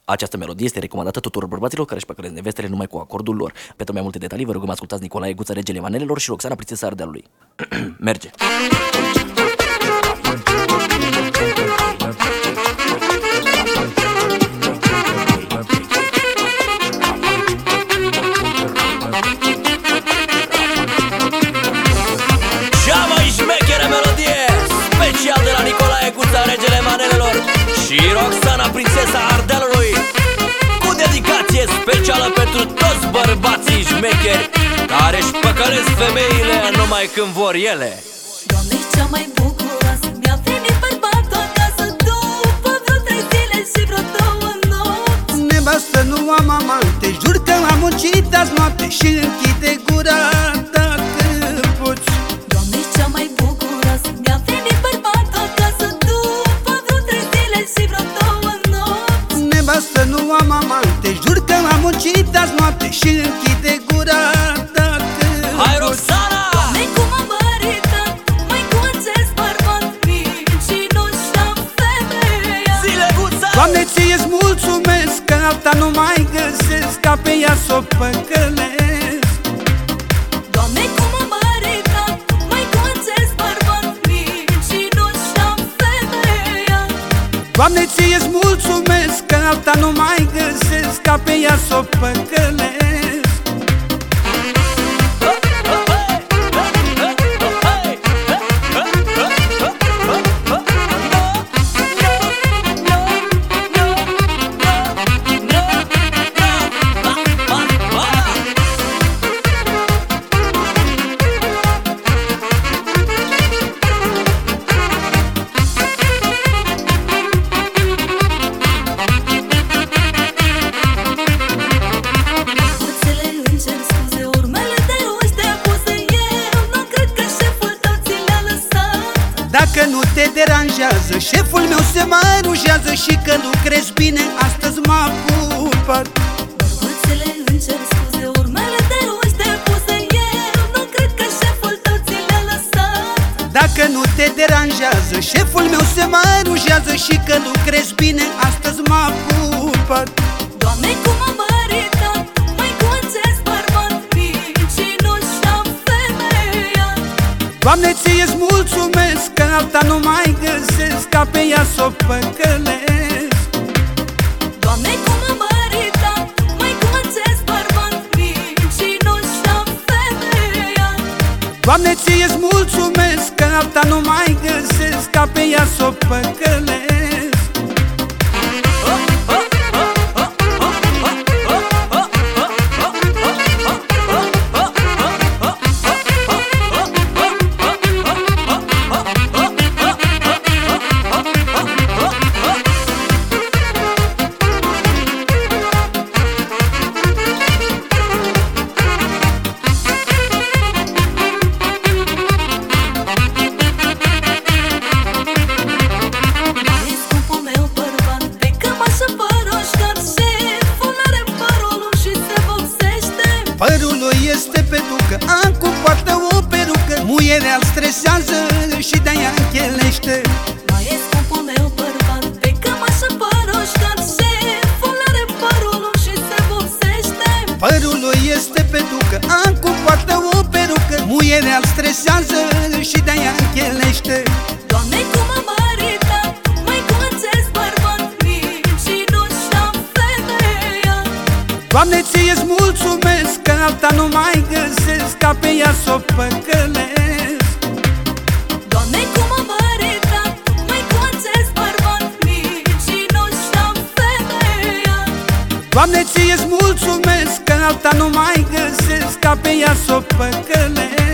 Această melodie este recomandată tuturor bărbaților care își păcălesc nevestele numai cu acordul lor. Pentru mai multe detalii vă rugăm ascultați Nicolae Guță, regele manelelor, și Roxana, prințesa Ardealului. Merge! Cea mai șmecheră melodie, special de la Nicolae Guță, regele manelelor, și Roxana, prințesa Ardealului, cu dedicație specială pentru toți bărbații șmecheri care își păcălesc femeile numai când vor ele. Doamne, cea mai bucuroasă, mi-a venit bărbatul acasă după vreo 3 zile și vreo 2 nopți. Nevastă, nu am amante, jur că am muncit azi noapte și închide gura dacă poți. Doamne, cea mai bucuroasă, mi-a venit bărbatul acasă după vreo 3 zile și vreo 2 nopți. Nevastă, nu am amante, jur că am muncit azi noapte și închide gura dacă Hai, poți. Roxana! Doamne, cum am măritat, mai cu acest bărbat mic și nu știam femeia. Zile Guță! Doamne, ție-ți mulțumesc că alta nu mai găsesc, ca pe ea s-o păcălesc. Doamne, cum am măritat, mai cu acest bărbat mic și nu știam femeia. Doamne, ție-ți mulțumesc că alta nu mai găsesc, ca pe ea s-o păcălesc. Dacă nu te deranjează, șeful meu se mai rujează și că lucrezi bine, astăzi m-a pupat. Bărbățele, îmi cer scuze, urmele de ruși te puse. Eu nu cred că șeful tău ți le-a lăsat. Dacă nu te deranjează, șeful meu se mai rujează și că lucrezi bine, astăzi m-a pupat. Doamne, cum am măritat, mai cu acest bărbat mic și nu știam femeia. Doamne, ție-ți mulțumesc că alta nu mai găsesc, ca pe ea s-o păcălesc. Doamne, cum am măritat, mai cu acest bărbat mic și nu știam femeia. Doamne, ție-ți mulțumesc că alta nu mai găsesc, ca pe ea s-o păcălesc. Părul lui este pe ducă, acum poartă o perucă, muierea îl stresează și de-aia închelește. Mai e scumpul meu bărbat, pe cămașă păroșcat, șeful are părul lung și se vopsește. Părul lui este pe ducă, acum poartă o perucă, muierea îl stresează și de-aia închelește. Doamne, cum am măritat, mai cu acest bărbat mic și nu știam femeia. Doamne, ție-ți mulțumesc că alta nu mai găsesc, ca pe ea s-o păcălesc. Doamne, cum am măritat, mai cu acest bărbat mic și nu știam femeia. Doamne, ție-ți mulțumesc că alta nu mai găsesc, ca pe ea s-o păcălesc.